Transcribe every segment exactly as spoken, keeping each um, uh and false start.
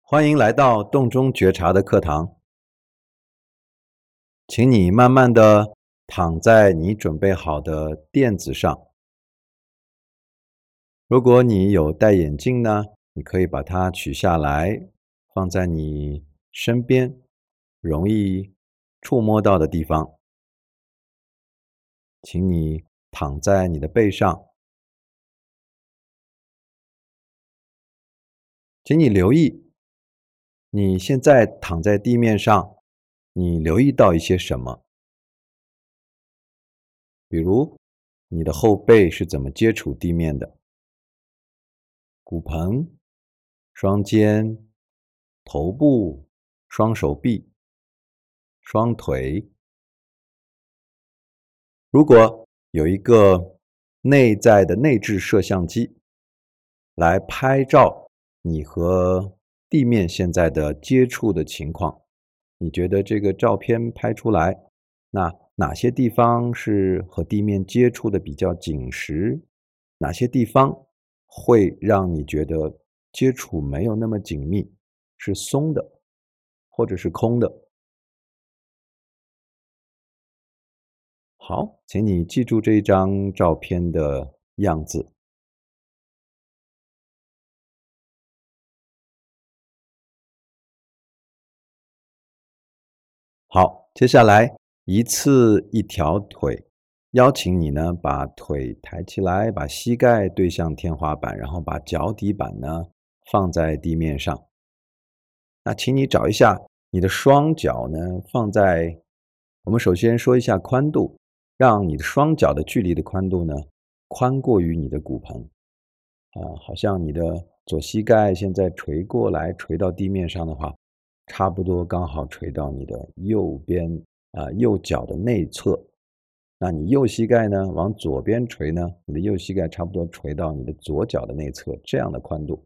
欢迎来到洞中觉察的课堂，请你慢慢的躺在你准备好的垫子上。如果你有戴眼镜呢，你可以把它取下来，放在你身边，容易触摸到的地方。请你躺在你的背上，请你留意，你现在躺在地面上，你留意到一些什么？比如，你的后背是怎么接触地面的？骨盆、双肩、头部、双手臂、双腿。如果有一个内在的内置摄像机来拍照你和地面现在的接触的情况，你觉得这个照片拍出来，那哪些地方是和地面接触的比较紧实？哪些地方会让你觉得接触没有那么紧密，是松的，或者是空的？好，请你记住这张照片的样子。好，接下来一次一条腿，邀请你呢把腿抬起来，把膝盖对向天花板，然后把脚底板呢放在地面上。那请你找一下你的双脚呢放在，我们首先说一下宽度，让你的双脚的距离的宽度呢宽过于你的骨盆。啊，好像你的左膝盖现在垂过来，垂到地面上的话，差不多刚好垂到你的右边啊、呃右脚的内侧。那你右膝盖呢往左边垂呢，你的右膝盖差不多垂到你的左脚的内侧，这样的宽度。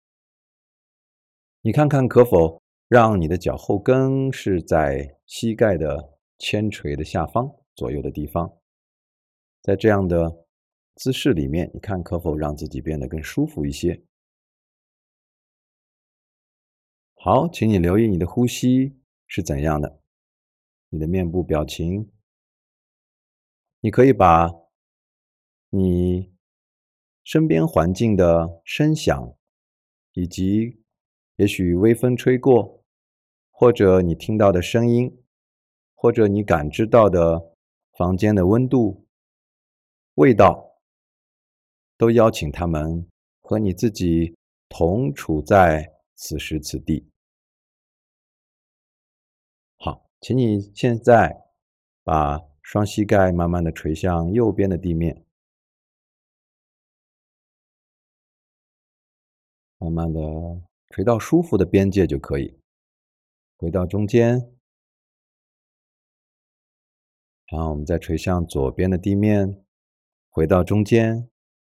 你看看可否让你的脚后跟是在膝盖的铅垂的下方左右的地方，在这样的姿势里面，你看可否让自己变得更舒服一些。好，请你留意你的呼吸是怎样的，你的面部表情。你可以把你身边环境的声响，以及也许微风吹过，或者你听到的声音，或者你感知到的房间的温度、味道，都邀请他们和你自己同处在此时此地。好，请你现在把双膝盖慢慢的垂向右边的地面，慢慢的垂到舒服的边界就可以。回到中间，然后我们再垂向左边的地面，回到中间。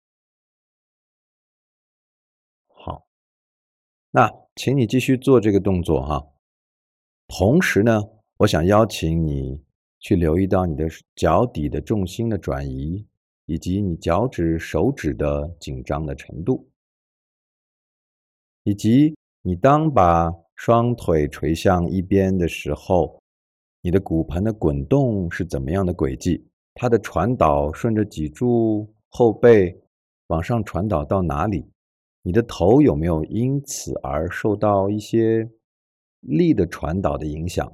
好，那请你继续做这个动作哈。同时呢，我想邀请你去留意到你的脚底的重心的转移，以及你脚趾、手指的紧张的程度。以及你当把双腿垂向一边的时候，你的骨盆的滚动是怎么样的轨迹？它的传导顺着脊柱、后背往上传导到哪里？你的头有没有因此而受到一些力的传导的影响？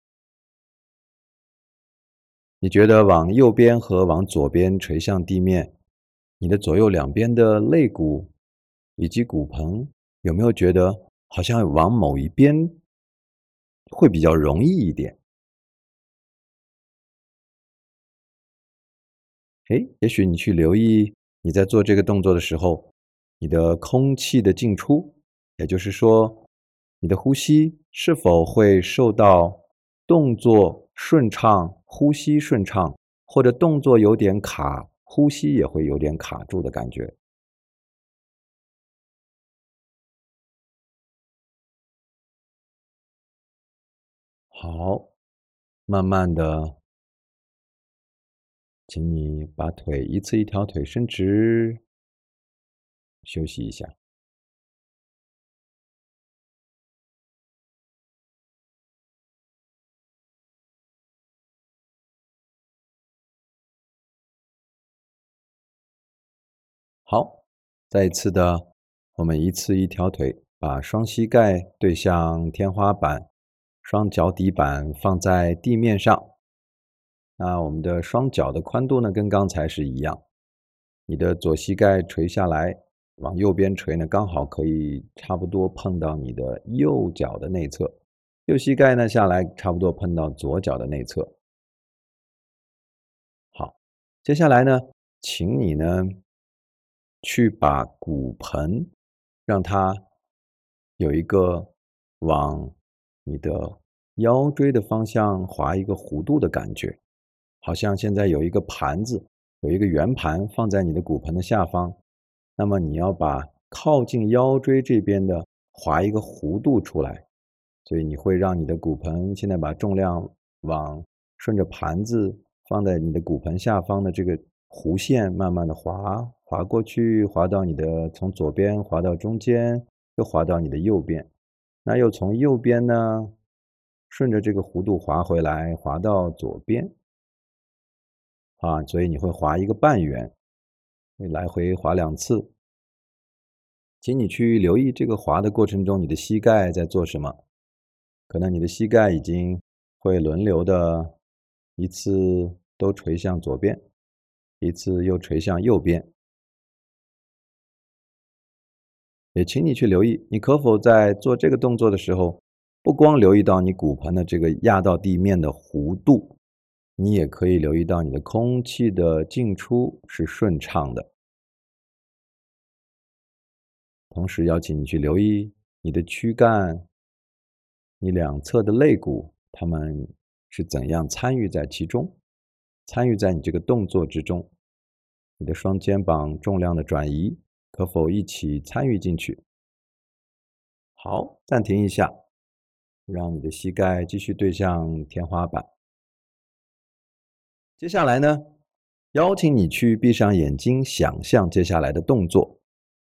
你觉得往右边和往左边垂向地面，你的左右两边的肋骨以及骨盆有没有觉得好像往某一边会比较容易一点？诶，也许你去留意你在做这个动作的时候，你的空气的进出，也就是说，你的呼吸是否会受到动作顺畅、呼吸顺畅，或者动作有点卡，呼吸也会有点卡住的感觉。好，慢慢的，请你把腿一次一条腿伸直，休息一下。 好，再一次的，我们一次一条腿，把双膝盖对向天花板，双脚底板放在地面上。那我们的双脚的宽度呢，跟刚才是一样。你的左膝盖垂下来，往右边垂呢，刚好可以差不多碰到你的右脚的内侧。右膝盖呢下来，差不多碰到左脚的内侧。好，接下来呢，请你呢去把骨盆让它有一个往你的腰椎的方向划一个弧度的感觉，好像现在有一个盘子，有一个圆盘放在你的骨盆的下方，那么你要把靠近腰椎这边的划一个弧度出来，所以你会让你的骨盆现在把重量往顺着盘子放在你的骨盆下方的这个弧线慢慢的滑，滑过去，滑到你的从左边滑到中间，又滑到你的右边。那又从右边呢，顺着这个弧度滑回来，滑到左边。啊，所以你会滑一个半圆，你来回滑两次。请你去留意这个滑的过程中，你的膝盖在做什么？可能你的膝盖已经会轮流的，一次都垂向左边，一次又垂向右边。也请你去留意，你可否在做这个动作的时候，不光留意到你骨盆的这个压到地面的弧度，你也可以留意到你的空气的进出是顺畅的。同时邀请你去留意你的躯干，你两侧的肋骨，它们是怎样参与在其中，参与在你这个动作之中。你的双肩膀重量的转移，可否一起参与进去？好，暂停一下，让你的膝盖继续对向天花板。接下来呢，邀请你去闭上眼睛，想象接下来的动作。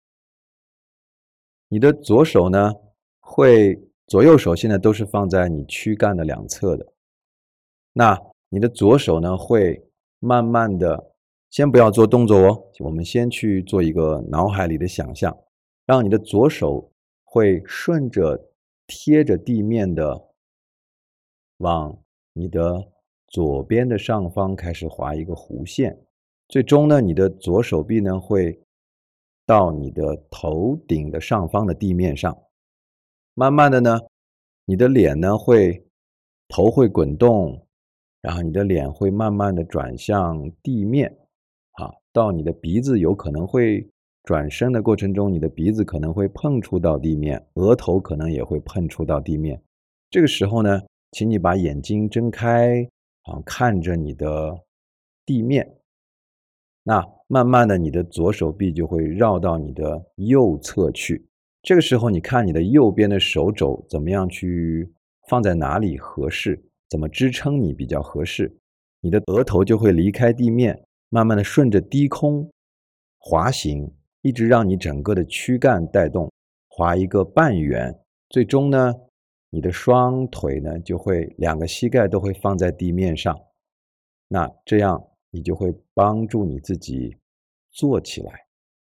你的左手呢，会左右手现在都是放在你躯干的两侧的。那你的左手呢，会慢慢的，先不要做动作哦，我们先去做一个脑海里的想象，让你的左手会顺着贴着地面的，往你的左边的上方开始画一个弧线，最终呢，你的左手臂呢会到你的头顶的上方的地面上，慢慢的呢，你的脸呢会头会滚动，然后你的脸会慢慢的转向地面，啊，到你的鼻子有可能会转身的过程中，你的鼻子可能会碰触到地面，额头可能也会碰触到地面。这个时候呢，请你把眼睛睁开，啊，看着你的地面。那慢慢的，你的左手臂就会绕到你的右侧去。这个时候，你看你的右边的手肘怎么样去放在哪里合适，怎么支撑你比较合适。你的额头就会离开地面，慢慢的顺着低空滑行，一直让你整个的躯干带动，滑一个半圆。最终呢，你的双腿呢就会两个膝盖都会放在地面上。那这样你就会帮助你自己坐起来。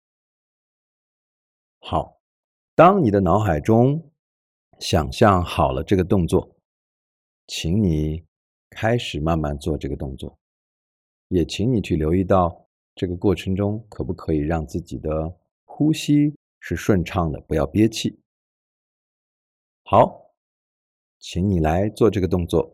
好，当你的脑海中想象好了这个动作，请你开始慢慢做这个动作，也请你去留意到这个过程中可不可以让自己的呼吸是顺畅的，不要憋气。好，请你来做这个动作。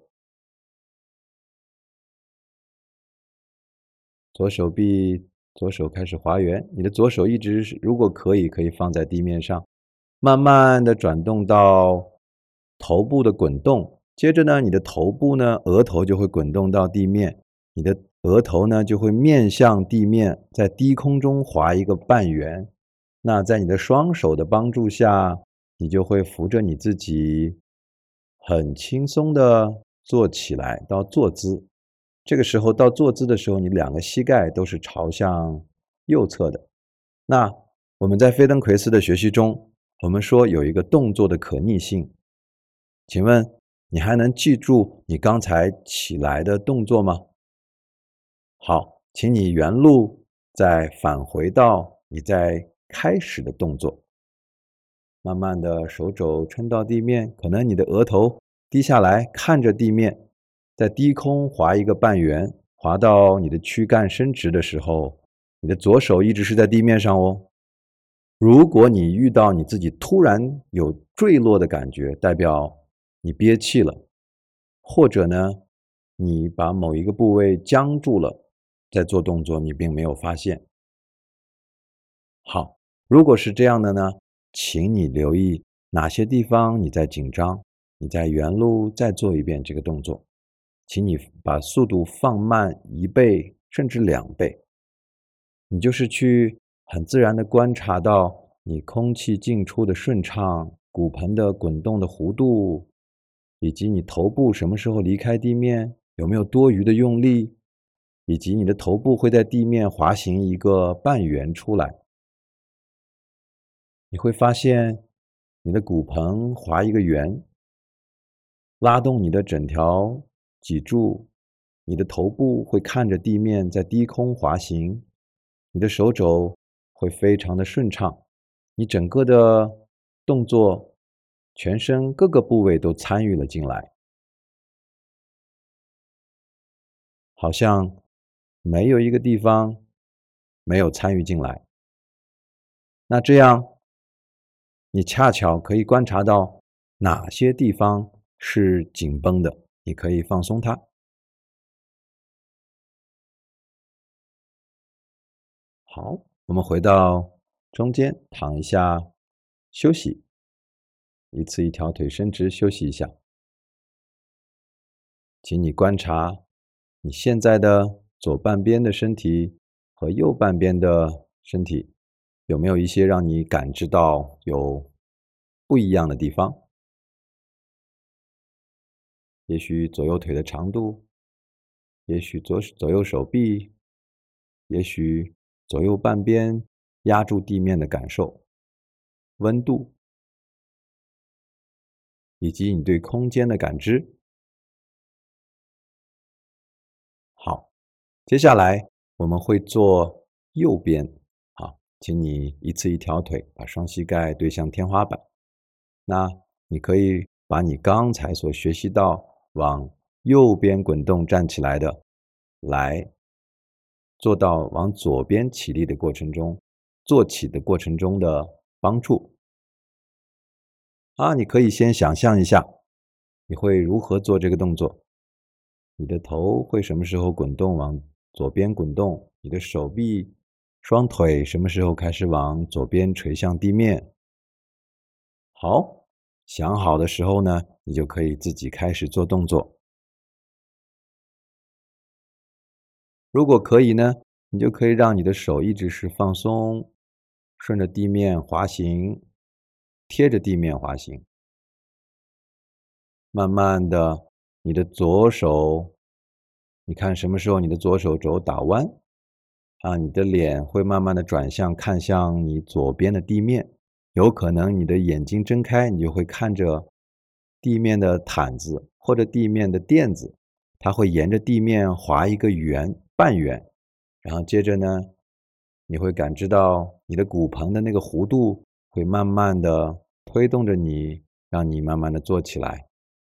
左手臂，左手开始滑圆，你的左手一直是，如果可以，可以放在地面上，慢慢的转动到头部的滚动，接着呢，你的头部呢，额头就会滚动到地面，你的额头呢就会面向地面，在低空中滑一个半圆。那在你的双手的帮助下，你就会扶着你自己，很轻松的坐起来到坐姿。这个时候到坐姿的时候，你两个膝盖都是朝向右侧的。那我们在菲登奎斯的学习中，我们说有一个动作的可逆性。请问你还能记住你刚才起来的动作吗？好，请你原路再返回到你在开始的动作。慢慢的手肘撑到地面，可能你的额头低下来，看着地面，在低空划一个半圆，划到你的躯干伸直的时候，你的左手一直是在地面上哦。如果你遇到你自己突然有坠落的感觉，代表你憋气了，或者呢，你把某一个部位僵住了，在做动作，你并没有发现。好，如果是这样的呢，请你留意哪些地方你在紧张，你在原路再做一遍这个动作，请你把速度放慢一倍甚至两倍，你就是去很自然的观察到你空气进出的顺畅，骨盆的滚动的弧度，以及你头部什么时候离开地面，有没有多余的用力，以及你的头部会在地面滑行一个半圆出来。你会发现你的骨盆划一个圆，拉动你的整条脊柱，你的头部会看着地面在低空滑行，你的手肘会非常的顺畅，你整个的动作，全身各个部位都参与了进来，好像没有一个地方没有参与进来。那这样你恰巧可以观察到哪些地方是紧绷的，你可以放松它。好，我们回到中间，躺一下，休息，一次一条腿伸直，休息一下。请你观察你现在的左半边的身体和右半边的身体，有没有一些让你感知到有不一样的地方？也许左右腿的长度，也许左左右手臂，也许左右半边压住地面的感受，温度，以及你对空间的感知。好，接下来我们会做右边。好，请你一次一条腿，把双膝盖对向天花板。那你可以把你刚才所学习到往右边滚动站起来的，来做到往左边起立的过程中，做起的过程中的帮助。啊，你可以先想象一下，你会如何做这个动作？你的头会什么时候滚动往左边滚动？你的手臂、双腿什么时候开始往左边垂向地面？好，想好的时候呢，你就可以自己开始做动作。如果可以呢，你就可以让你的手一直是放松，顺着地面滑行，贴着地面滑行。慢慢的，你的左手，你看什么时候你的左手肘打弯，啊，你的脸会慢慢的转向看向你左边的地面，有可能你的眼睛睁开，你就会看着地面的毯子或者地面的垫子，它会沿着地面划一个圆，半圆，然后接着呢，你会感知到你的骨盆的那个弧度会慢慢的推动着你，让你慢慢的坐起来。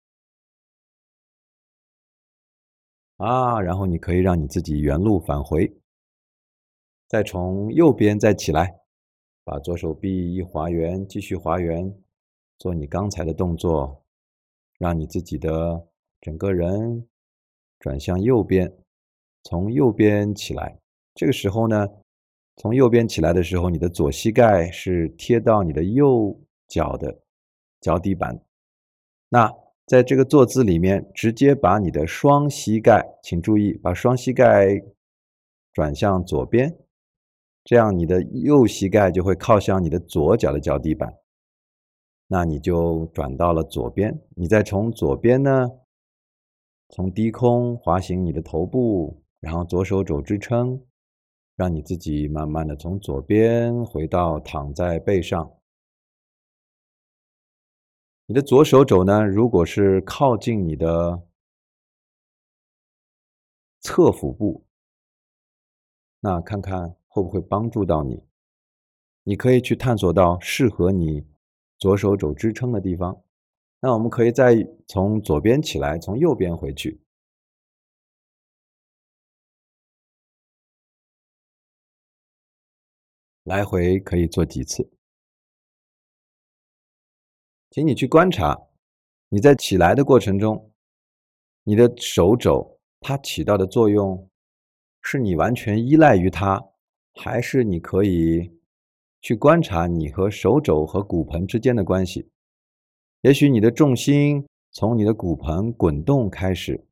啊，然后你可以让你自己原路返回，再从右边再起来，把左手臂一划圆，继续划圆，做你刚才的动作，让你自己的整个人转向右边，从右边起来。这个时候呢，从右边起来的时候，你的左膝盖是贴到你的右脚的脚底板。那在这个坐姿里面，直接把你的双膝盖，请注意，把双膝盖转向左边，这样你的右膝盖就会靠向你的左脚的脚底板，那你就转到了左边。你再从左边呢，从低空滑行你的头部，然后左手肘支撑，让你自己慢慢的从左边回到躺在背上。你的左手肘呢，如果是靠近你的侧腹部，那看看会不会帮助到你。 你可以去探索到适合你左手肘支撑的地方。那我们可以再从左边起来，从右边回去。来回可以做几次。请你去观察，你在起来的过程中，你的手肘它起到的作用，是你完全依赖于它，还是你可以去观察你和手肘和骨盆之间的关系。也许你的重心从你的骨盆滚动开始，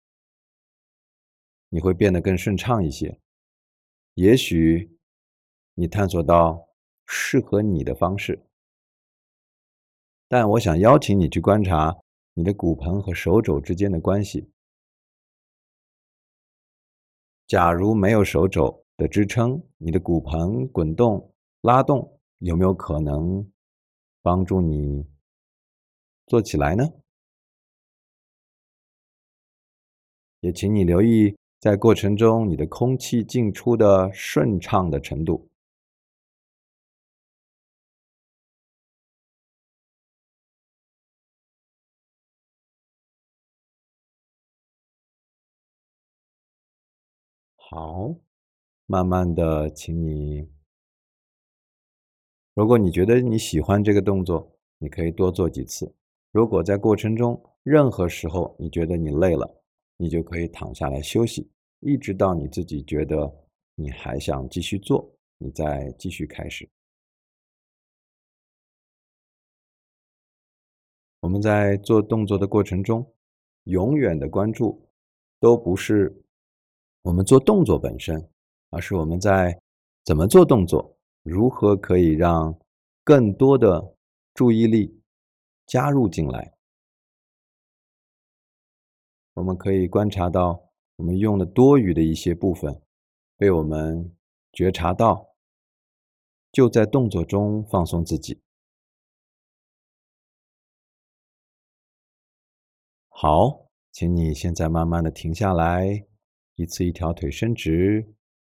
你会变得更顺畅一些。也许你探索到适合你的方式，但我想邀请你去观察你的骨盆和手肘之间的关系。假如没有手肘的支撑，你的骨盆滚动、拉动，有没有可能帮助你做起来呢？也请你留意在过程中你的空气进出的顺畅的程度。好，慢慢的，请你，如果你觉得你喜欢这个动作，你可以多做几次。如果在过程中任何时候你觉得你累了，你就可以躺下来休息，一直到你自己觉得你还想继续做，你再继续开始。我们在做动作的过程中，永远的关注都不是我们做动作本身，而是我们在怎么做动作，如何可以让更多的注意力加入进来。我们可以观察到，我们用了多余的一些部分被我们觉察到，就在动作中放松自己。好，请你现在慢慢的停下来，一次一条腿伸直，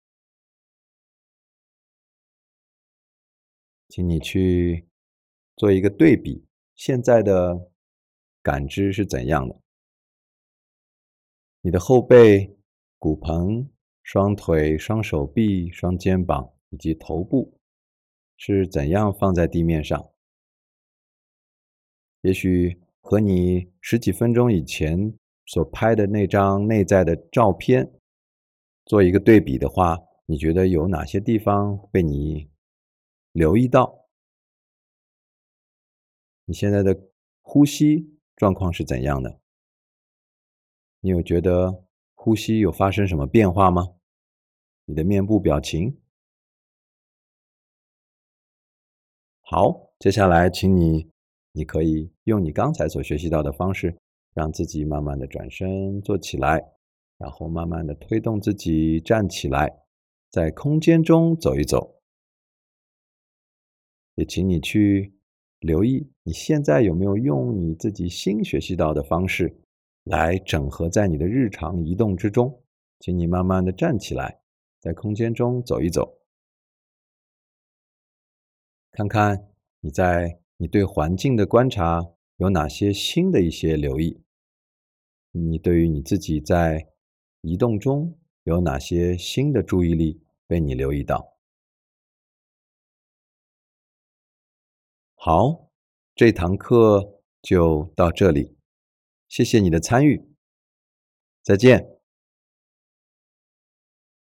请你去做一个对比，现在的感知是怎样的？你的后背、骨盆、双腿、双手臂、双肩膀以及头部是怎样放在地面上？也许和你十几分钟以前所拍的那张内在的照片做一个对比的话，你觉得有哪些地方被你留意到？你现在的呼吸状况是怎样的？你有觉得呼吸有发生什么变化吗？你的面部表情？好，接下来请你，你可以用你刚才所学习到的方式，让自己慢慢的转身坐起来，然后慢慢的推动自己站起来，在空间中走一走。也请你去留意，你现在有没有用你自己新学习到的方式来整合在你的日常移动之中。请你慢慢的站起来，在空间中走一走，看看你在你对环境的观察有哪些新的一些留意，你对于你自己在移动中有哪些新的注意力被你留意到。好，这堂课就到这里，谢谢你的参与，再见。